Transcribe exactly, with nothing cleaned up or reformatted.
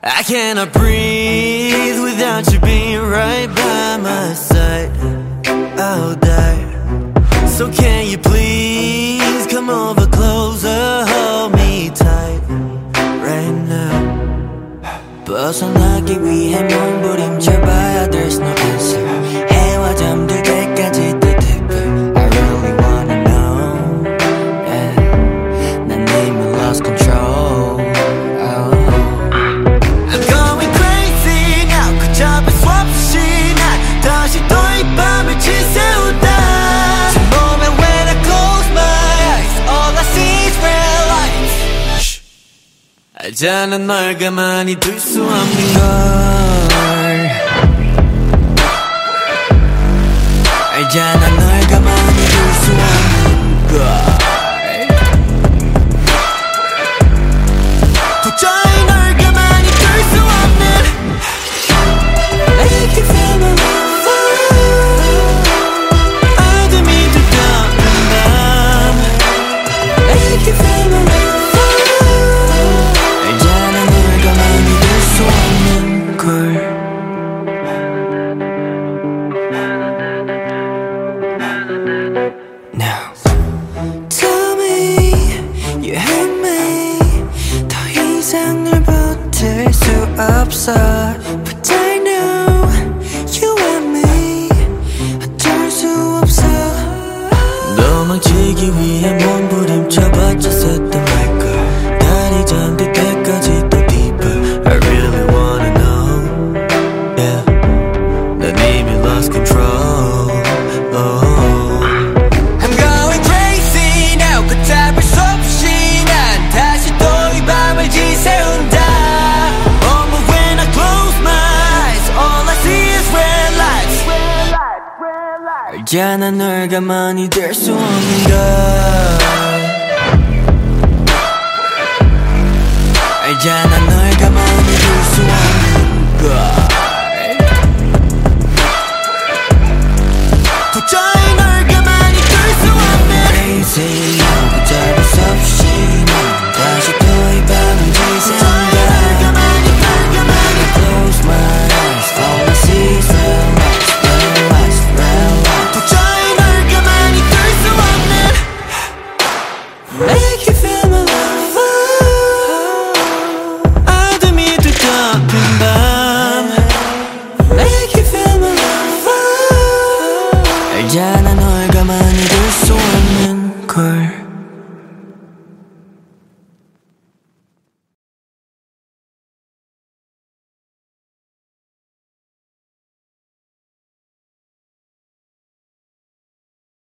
I cannot breathe without you being right by my side. I'll die. So can you please come over closer, hold me tight right now. 벗어나기 위해 몸부림쳐봐야 there's no answer. 해와 잠들 때까지 또 deeper. I really wanna know. Yeah. 난 이미 lost control. Oh. I'm going crazy now. 걷잡을 수 없이 난 다시 또 이 밤을 지새우다. 제 몸에 when I close my eyes, all I see is red lights. 알잖아 널 가만히 둘 수 없는 걸. 알잖아 널 가만히 둘 수 없는 걸. 도저히 널 가만히 둘 수 없는. Make you feel my love. 어둠이 두꺼운 밤. Make you feel my love. 알잖아 널 가만히 둘 수 없는 걸. Now tell me you hate me. 더 이상 널 버틸 수 없어. But I know you want me. 어쩔 수 없어. 도망치기 위해 몸부림쳐봤자 샜단 말걸. 달이 잠들 때까지 또 deeper. I really wanna know. Yeah. 난 이미 lost control. Oh. 걷잡을 수 없이 난 다시 또 이 밤을 지새운다. Oh, but when I close my eyes, all I see is red lights. 알잖아 널 가만히 둘 수 없는 걸. 알잖아 널 가만히 둘 수 없는 걸. 도저히 널 가만히 둘 수 없는. Crazy. 걷잡을 수 없이 난 다시 또 이 밤을 지새운다. Close my eyes, all I see is red lights, red lights, red lights. 도저히 널 가만히 둘 수 없는. Make you feel my love. 어둠이 두꺼운 밤. Make you feel my love. 알잖아 널 가만히 둘 수 없는 걸.